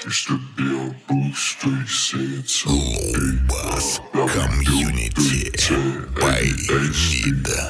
Bass Community by Nida.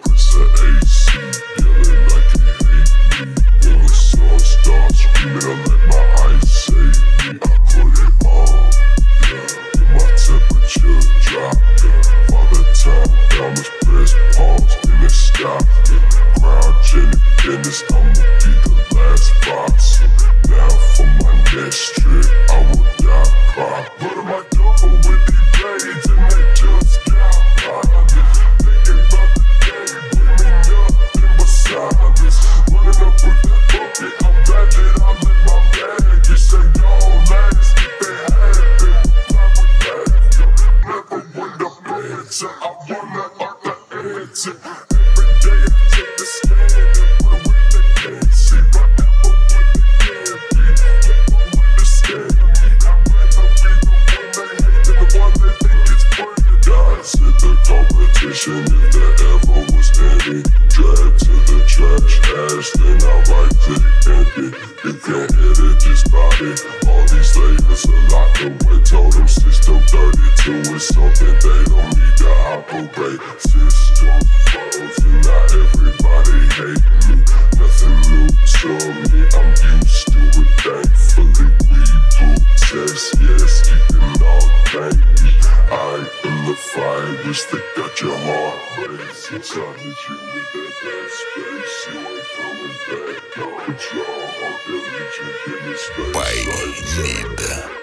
I'ma be the last boss. Now for my next trip, I will die proud. What am I doing with these blades and they just got violent? Thinking about the day, bring me nothing but silence. Running up with that bucket, I'm glad that I let my bag. You say don't last, if they had been reply with that. Never win the answer, I wanna like the answer. Every day I take the stand and put away the can't see. Forever what they can't be, never understand me. I'd rather be the one they hate than the one they think is funny. God said the competition, if there ever was any, drag to the trash ass, then I right click end it. You can't hit it, just body. All these layers are locked away. Told them system 32 is something they don't need to operate. System froze and not everybody hate me. Nothing new to me, I'm used to it. Thankfully we boot test, yes, you can all thank me. I am the virus that got your heart racing. Silence you with that bad space, you ain't coming back. No control, all diligent in this space. By Nida.